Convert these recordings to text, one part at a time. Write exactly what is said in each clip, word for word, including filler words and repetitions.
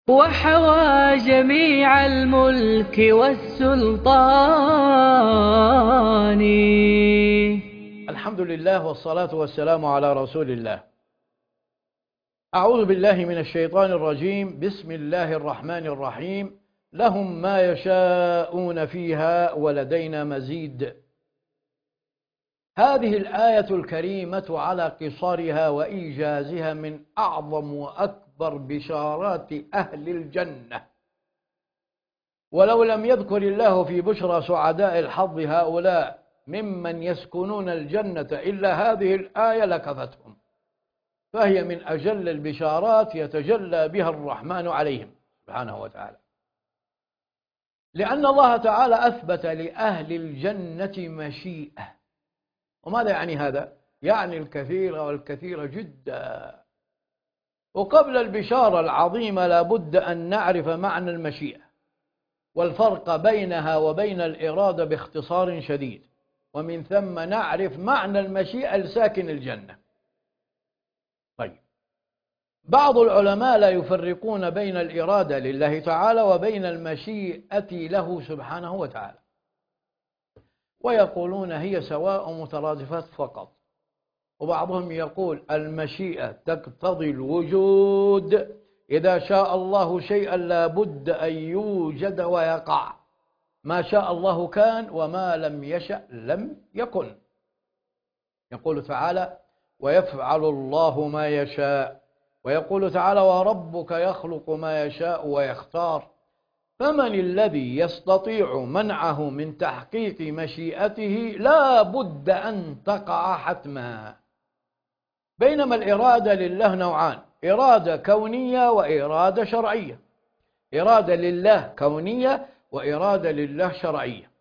وحوى جميع الملك والسلطان. الحمد لله والصلاة والسلام على رسول الله. أعوذ بالله من الشيطان الرجيم. بسم الله الرحمن الرحيم. لهم ما يشاءون فيها ولدينا مزيد. هذه الآية الكريمة على قصرها وإيجازها من أعظم وأكبر بشارات أهل الجنة، ولو لم يذكر الله في بشرى سعداء الحظ هؤلاء ممن يسكنون الجنة إلا هذه الآية لكفتهم، فهي من أجل البشارات يتجلى بها الرحمن عليهم سبحانه وتعالى، لأن الله تعالى أثبت لأهل الجنة مشيئة. وماذا يعني هذا؟ يعني الكثير والكثير جدا. وقبل البشارة العظيمة لابد أن نعرف معنى المشيئة والفرق بينها وبين الإرادة باختصار شديد، ومن ثم نعرف معنى المشيئة لساكن الجنة. طيب، بعض العلماء لا يفرقون بين الإرادة لله تعالى وبين المشيئة له سبحانه وتعالى، ويقولون هي سواء مترادفات فقط. وبعضهم يقول المشيئة تقتضي الوجود، إذا شاء الله شيئا لا بد أن يوجد ويقع، ما شاء الله كان وما لم يشأ لم يكن. يقول تعالى ويفعل الله ما يشاء، ويقول تعالى وربك يخلق ما يشاء ويختار. فمن الذي يستطيع منعه من تحقيق مشيئته؟ لا بد أن تقع حتما. بينما الإرادة لله نوعان: إرادة كونية وإرادة شرعية. إرادة لله كونية وإرادة لله شرعية.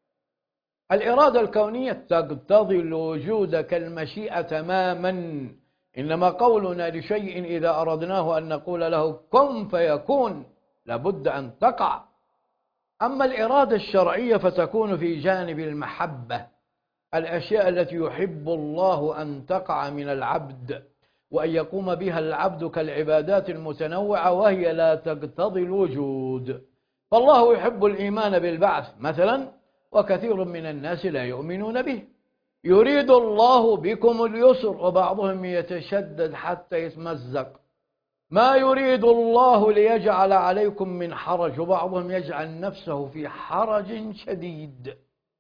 الإرادة الكونية تقتضي الوجود كالمشيئة تماما، إنما قولنا لشيء إذا أردناه أن نقول له كن فيكون لابد أن تقع. أما الإرادة الشرعية فتكون في جانب المحبة، الأشياء التي يحب الله أن تقع من العبد وأن يقوم بها العبد كالعبادات المتنوعة، وهي لا تقتضي الوجود. فالله يحب الإيمان بالبعث مثلا، وكثير من الناس لا يؤمنون به. يريد الله بكم اليسر، وبعضهم يتشدد حتى يتمزق. ما يريد الله ليجعل عليكم من حرج، وبعضهم يجعل نفسه في حرج شديد.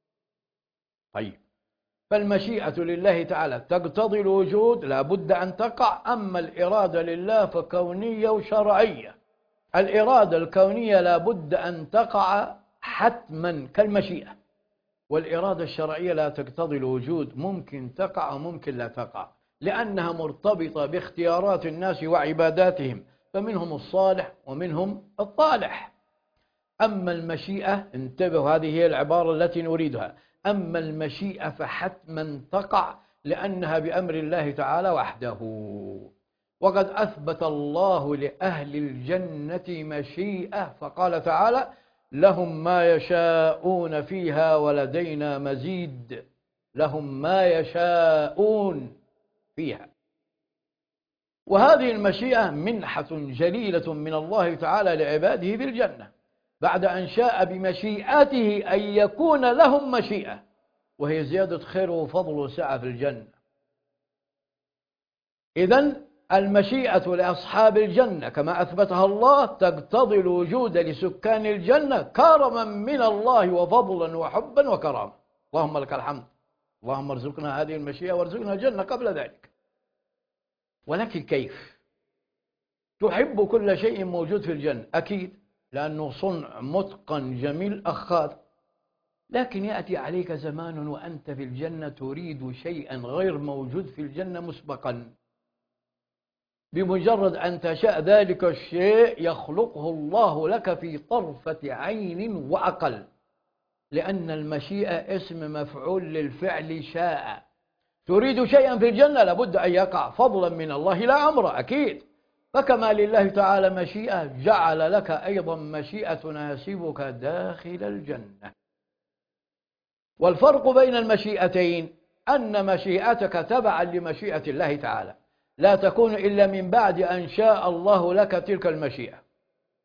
طيب، فالمشيئة لله تعالى تقتضي الوجود، لا بد أن تقع. أما الإرادة لله فكونية وشرعية. الإرادة الكونية لا بد أن تقع حتما كالمشيئة، والإرادة الشرعية لا تقتضي الوجود، ممكن تقع وممكن لا تقع، لأنها مرتبطة باختيارات الناس وعباداتهم، فمنهم الصالح ومنهم الطالح. أما المشيئة، انتبهوا هذه هي العبارة التي نريدها، أما المشيئة فحتما تقع لأنها بأمر الله تعالى وحده. وقد أثبت الله لأهل الجنة مشيئة، فقال تعالى لهم ما يشاءون فيها ولدينا مزيد. لهم ما يشاءون فيها. وهذه المشيئة منحة جليلة من الله تعالى لعباده في الجنة، بعد أن شاء بمشيئته أن يكون لهم مشيئة، وهي زيادة خير وفضل وسعة في الجنة. إذن المشيئة لأصحاب الجنة كما أثبتها الله تقتضي الوجود لسكان الجنة كرما من الله وفضلا وحبا وكرامة. اللهم لك الحمد. اللهم ارزقنا هذه المشيئة وارزقنا الجنة قبل ذلك. ولكن كيف؟ تحب كل شيء موجود في الجنة أكيد، لأنه صنع متقن جميل أخاذ. لكن يأتي عليك زمان وأنت في الجنة تريد شيئا غير موجود في الجنة مسبقا، بمجرد أن تشاء ذلك الشيء يخلقه الله لك في طرفة عين وأقل، لأن المشيئة اسم مفعول للفعل شاء. تريد شيئا في الجنة لابد أن يقع فضلا من الله لا أمر أكيد. فكما لله تعالى مشيئة، جعل لك أيضا مشيئة تناسبك داخل الجنة. والفرق بين المشيئتين أن مشيئتك تبعا لمشيئة الله تعالى، لا تكون إلا من بعد أن شاء الله لك تلك المشيئة.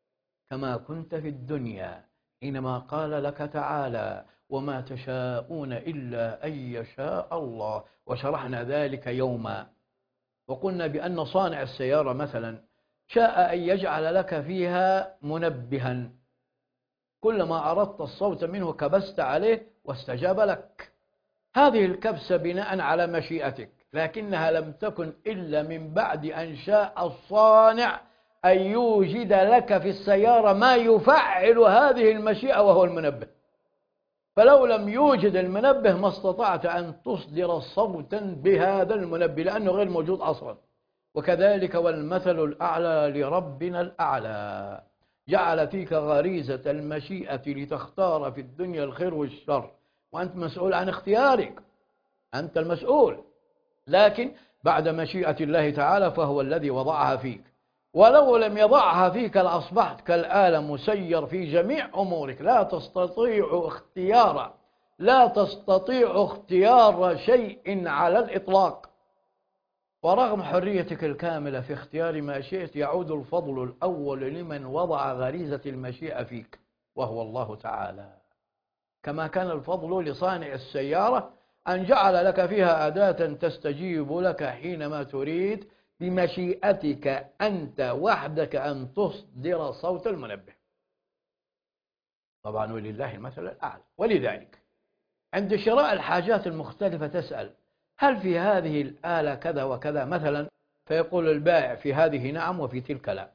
كما كنت في الدنيا حينما قال لك تعالى وما تشاءون إلا أن يشاء الله. وشرحنا ذلك يوما وقلنا بأن صانع السيارة مثلا شاء أن يجعل لك فيها منبها، كلما أردت الصوت منه كبست عليه واستجاب لك. هذه الكبسة بناء على مشيئتك، لكنها لم تكن إلا من بعد أن شاء الصانع أن يوجد لك في السيارة ما يفعل هذه المشيئة وهو المنبه. فلو لم يوجد المنبه ما استطعت أن تصدر صوتا بهذا المنبه لأنه غير موجود أصلا. وكذلك والمثل الأعلى لربنا الأعلى، جعل فيك غريزة المشيئة لتختار في الدنيا الخير والشر، وأنت مسؤول عن اختيارك، أنت المسؤول، لكن بعد مشيئة الله تعالى فهو الذي وضعها فيك. ولو لم يضعها فيك لأصبحت كالآلة مسير في جميع أمورك، لا تستطيع اختيار لا تستطيع اختيار شيء على الإطلاق. ورغم حريتك الكاملة في اختيار ما شئت يعود الفضل الأول لمن وضع غريزة المشيئة فيك وهو الله تعالى، كما كان الفضل لصانع السيارة أن جعل لك فيها أداة تستجيب لك حينما تريد بمشيئتك أنت وحدك أن تصدر صوت المنبه. طبعا ولله المثل الأعلى. ولذلك عند شراء الحاجات المختلفة تسأل هل في هذه الآلة كذا وكذا مثلا، فيقول البائع في هذه نعم وفي تلك لا.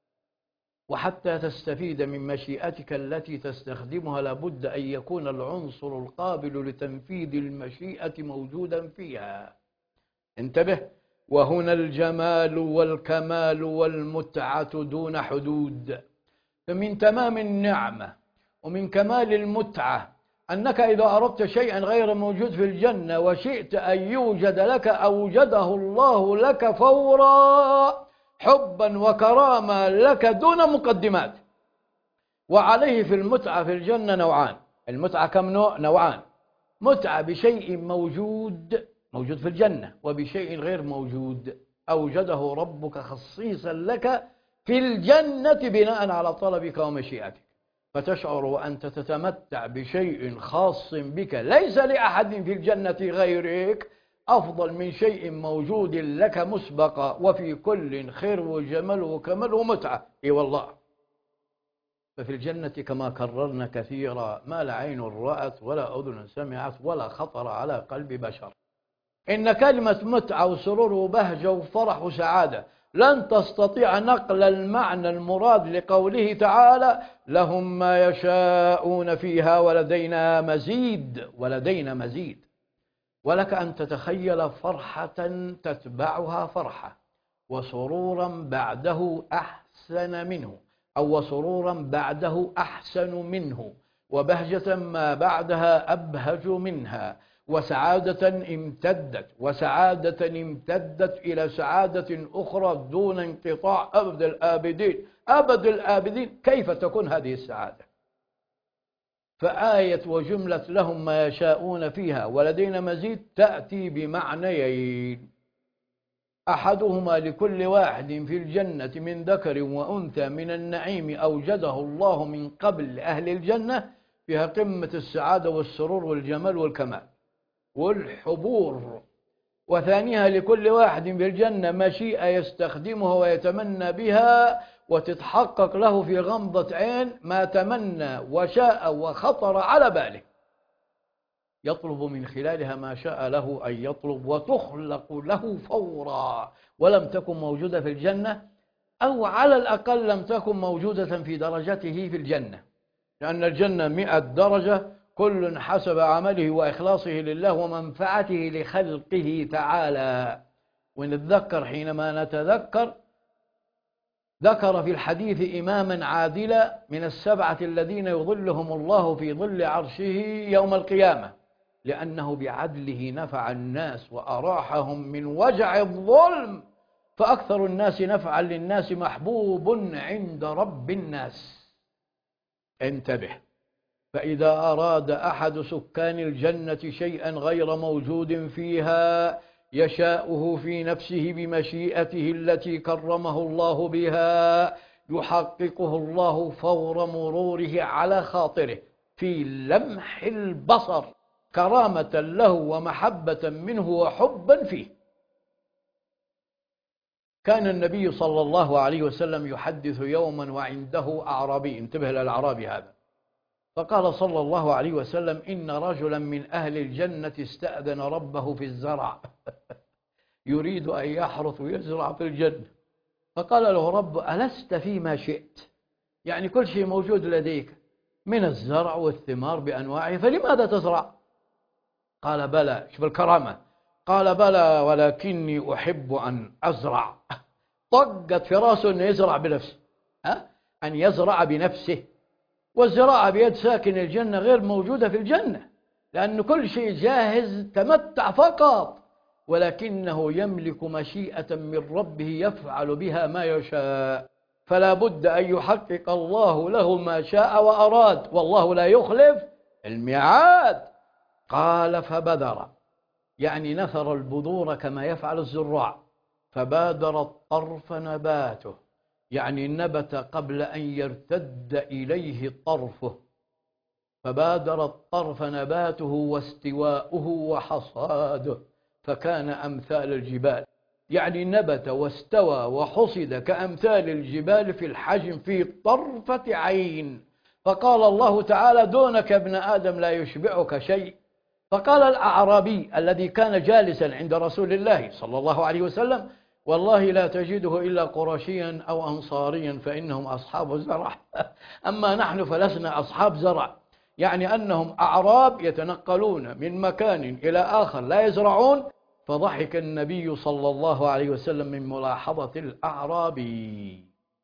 وحتى تستفيد من مشيئتك التي تستخدمها لابد أن يكون العنصر القابل لتنفيذ المشيئة موجودا فيها. انتبه، وهنا الجمال والكمال والمتعة دون حدود. فمن تمام النعمة ومن كمال المتعة أنك إذا أردت شيئا غير موجود في الجنة وشئت أن يوجد لك أوجده الله لك فورا، حبا وكرامة لك دون مقدمات. وعليه في المتعة في الجنة نوعان. المتعة كم نوع؟ نوعان. متعة بشيء موجود موجود في الجنة وبشيء غير موجود أوجده ربك خصيصا لك في الجنة بناء على طلبك ومشيئتك، فتشعر وأنت تتمتع بشيء خاص بك ليس لأحد في الجنة غيرك أفضل من شيء موجود لك مسبقا، وفي كل خير وجمال وكمال ومتعة. إي والله. ففي الجنة كما كررنا كثيرا ما لا عين رأت ولا أذن سمعت ولا خطر على قلب بشر. إن كلمة متعة وسرور وبهجة وفرح وسعادة لن تستطيع نقل المعنى المراد لقوله تعالى لهم ما يشاءون فيها ولدينا مزيد. ولدينا مزيد. ولك أن تتخيل فرحة تتبعها فرحة، وسرورا بعده أحسن منه، أو سرورا بعده أحسن منه، وبهجة ما بعدها أبهج منها، وسعادة امتدت وسعادة امتدت إلى سعادة أخرى دون انقطاع أبد الآبدين. أبد الآبدين كيف تكون هذه السعادة؟ فآية وجملة لهم ما يشاءون فيها ولدينا مزيد تأتي بمعنيين. أحدهما لكل واحد في الجنة من ذكر وأنثى من النعيم أوجده الله من قبل أهل الجنة، فيها قمة السعادة والسرور والجمال والكمال والحبور. وثانيها لكل واحد في الجنة مشيئة يستخدمها ويتمنى بها وتتحقق له في غمضة عين ما تمنى وشاء وخطر على باله، يطلب من خلالها ما شاء له أن يطلب، وتخلق له فورا، ولم تكن موجودة في الجنة، أو على الأقل لم تكن موجودة في درجته في الجنة، لأن الجنة مئة درجة كل حسب عمله وإخلاصه لله ومنفعته لخلقه تعالى. ونتذكر حينما نتذكر ذكر في الحديث إماما عادلا من السبعة الذين يظلهم الله في ظل عرشه يوم القيامة، لأنه بعدله نفع الناس وأراحهم من وجع الظلم، فأكثر الناس نفعا للناس محبوب عند رب الناس. انتبه، فإذا أراد أحد سكان الجنة شيئا غير موجود فيها يشاؤه في نفسه بمشيئته التي كرمه الله بها، يحققه الله فور مروره على خاطره في لمح البصر كرامة له ومحبة منه وحبا فيه. كان النبي صلى الله عليه وسلم يحدث يوما وعنده أعرابي، انتبه للأعرابي هذا، فقال صلى الله عليه وسلم: إن رجلا من أهل الجنة استأذن ربه في الزرع يريد أن يحرث ويزرع في الجنة، فقال له رب: ألست فيما شئت؟ يعني كل شيء موجود لديك من الزرع والثمار بأنواعه، فلماذا تزرع؟ قال: بلى. شوف الكرامة، قال: بلى ولكني أحب أن أزرع. طقت في راسه أن يزرع بنفسه، ها؟ أن يزرع بنفسه. والزراعة بيد ساكن الجنة غير موجودة في الجنة، لأن كل شيء جاهز، تمتع فقط، ولكنه يملك مشيئة من ربه يفعل بها ما يشاء، فلا بد أن يحقق الله له ما شاء وأراد، والله لا يخلف الميعاد. قال: فبذر، يعني نثر البذور كما يفعل الزراع، فبادر الطرف نباته، يعني نبت قبل أن يرتد إليه طرفه، فبادر الطرف نباته واستواؤه وحصاده، فكان أمثال الجبال، يعني نبت واستوى وحصد كأمثال الجبال في الحجم في طرفة عين. فقال الله تعالى: دونك ابن آدم لا يشبعك شيء. فقال الأعرابي الذي كان جالسا عند رسول الله صلى الله عليه وسلم: والله لا تجده إلا قرشيا أو أنصاريا فإنهم أصحاب زرع أما نحن فلسنا أصحاب زرع، يعني أنهم أعراب يتنقلون من مكان إلى آخر لا يزرعون. فضحك النبي صلى الله عليه وسلم من ملاحظة الأعرابي.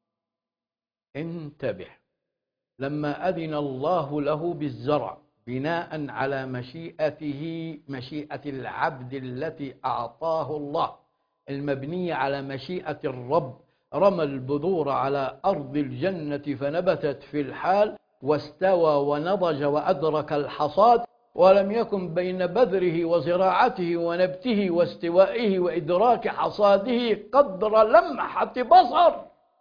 انتبه، لما أذن الله له بالزرع بناء على مشيئته، مشيئة العبد التي أعطاه الله، المبنية على مشيئة الرب، رمى البذور على أرض الجنة فنبتت في الحال واستوى ونضج وأدرك الحصاد، ولم يكن بين بذره وزراعته ونبته واستوائه وإدراك حصاده قدر لمحة بصر.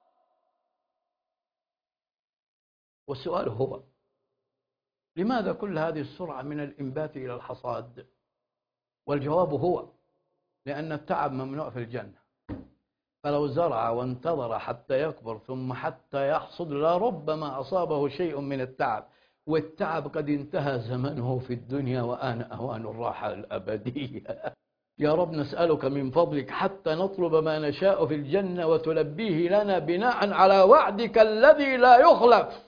والسؤال هو: لماذا كل هذه السرعة من الإنبات إلى الحصاد؟ والجواب هو: لأن التعب ممنوع في الجنة، فلو زرع وانتظر حتى يكبر ثم حتى يحصد لربما أصابه شيء من التعب، والتعب قد انتهى زمنه في الدنيا وآن أوان الراحة الأبدية. يا رب نسألك من فضلك حتى نطلب ما نشاء في الجنة وتلبيه لنا بناء على وعدك الذي لا يخلف.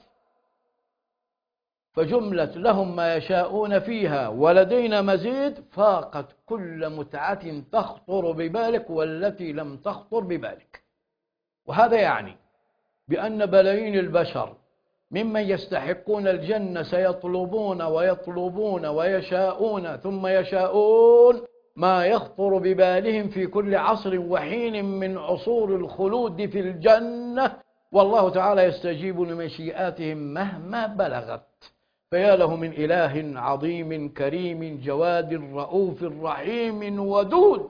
فجملة لهم ما يشاءون فيها ولدينا مزيد فاقت كل متعة تخطر ببالك والتي لم تخطر ببالك. وهذا يعني بأن بلايين البشر ممن يستحقون الجنة سيطلبون ويطلبون ويشاءون ثم يشاءون ما يخطر ببالهم في كل عصر وحين من عصور الخلود في الجنة، والله تعالى يستجيب لمشيئاتهم مهما بلغت. فيا له من إله عظيم كريم جواد رؤوف رحيم ودود،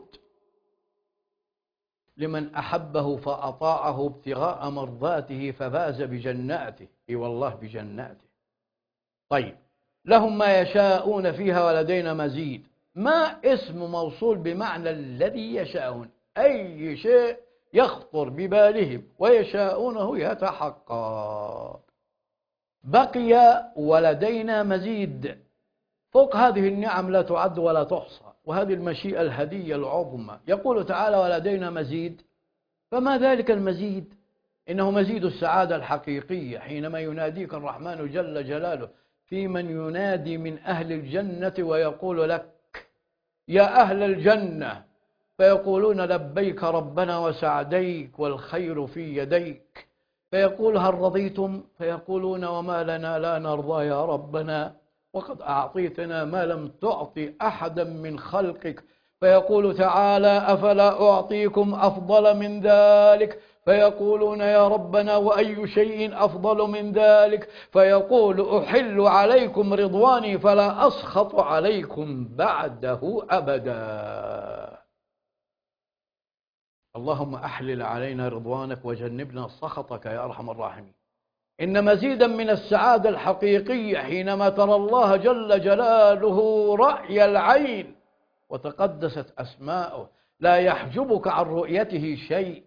لمن أحبه فأطاعه ابتغاء مرضاته ففاز بجناته، اي والله بجناته. طيب، لهم ما يشاءون فيها ولدينا مزيد، ما اسم موصول بمعنى الذي يشاءون، أي شيء يخطر ببالهم ويشاءونه يتحقق. بقي ولدينا مزيد، فوق هذه النعم لا تعد ولا تحصى، وهذه المشيئة الهدية العظمى. يقول تعالى: ولدينا مزيد، فما ذلك المزيد؟ إنه مزيد السعادة الحقيقية حينما يناديك الرحمن جل جلاله في من ينادي من أهل الجنة ويقول لك: يا أهل الجنة، فيقولون: لبيك ربنا وسعديك والخير في يديك. فيقول: هل رضيتم؟ فيقولون: وما لنا لا نرضى يا ربنا وقد أعطيتنا ما لم تعطي أحدا من خلقك. فيقول تعالى: أفلا أعطيكم أفضل من ذلك؟ فيقولون: يا ربنا وأي شيء أفضل من ذلك؟ فيقول: أحل عليكم رضواني فلا أسخط عليكم بعده أبدا. اللهم أحلل علينا رضوانك وجنبنا سخطك يا أرحم الراحمين. إن مزيدا من السعادة الحقيقية حينما ترى الله جل جلاله رأي العين وتقدست أسماؤه لا يحجبك عن رؤيته شيء.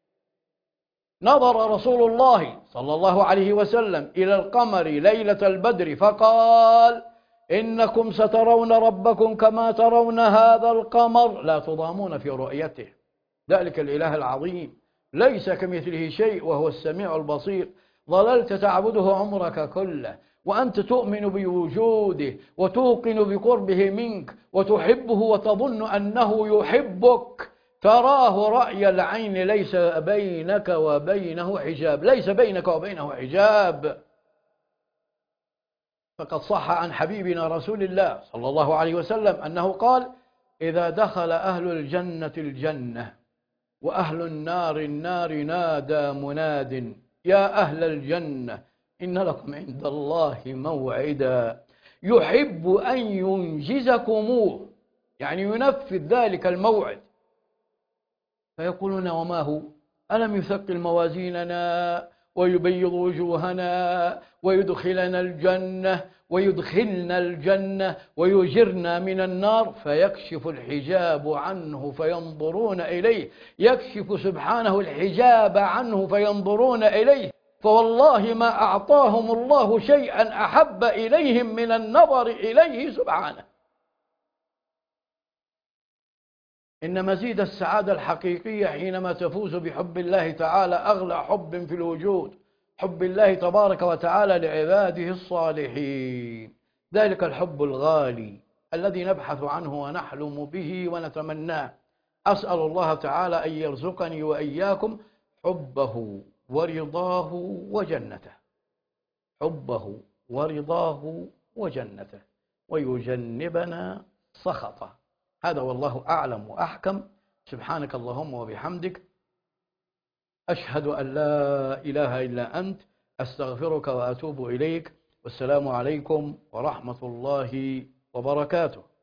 نظر رسول الله صلى الله عليه وسلم إلى القمر ليلة البدر فقال: إنكم سترون ربكم كما ترون هذا القمر لا تضامون في رؤيته. ذلك الإله العظيم ليس كمثله شيء وهو السميع البصير. ظللت تعبده عمرك كله وأنت تؤمن بوجوده وتوقن بقربه منك وتحبه وتظن أنه يحبك. تراه رأي العين، ليس بينك وبينه حجاب، ليس بينك وبينه حجاب. فقد صح عن حبيبنا رسول الله صلى الله عليه وسلم أنه قال: إذا دخل أهل الجنة الجنة وأهل النار النار نادى مناد: يا أهل الجنة إن لكم عند الله موعدا يحب أن ينجزكموه، يعني ينفذ ذلك الموعد. فيقولون: وما هو؟ ألم يثقل موازيننا ويبيض وجوهنا ويدخلنا الجنة ويدخلنا الجنة ويجرنا من النار؟ فيكشف الحجاب عنه فينظرون إليه، يكشف سبحانه الحجاب عنه فينظرون إليه. فوالله ما أعطاهم الله شيئا أحب إليهم من النظر إليه سبحانه. إن مزيد السعادة الحقيقية حينما تفوز بحب الله تعالى أغلى حب في الوجود، حب الله تبارك وتعالى لعباده الصالحين. ذلك الحب الغالي الذي نبحث عنه ونحلم به ونتمناه. أسأل الله تعالى أن يرزقني وإياكم حبه ورضاه وجنته، حبه ورضاه وجنته، ويجنبنا سخطه. هذا والله أعلم وأحكم. سبحانك اللهم وبحمدك، أشهد أن لا إله إلا أنت، أستغفرك وأتوب إليك. والسلام عليكم ورحمة الله وبركاته.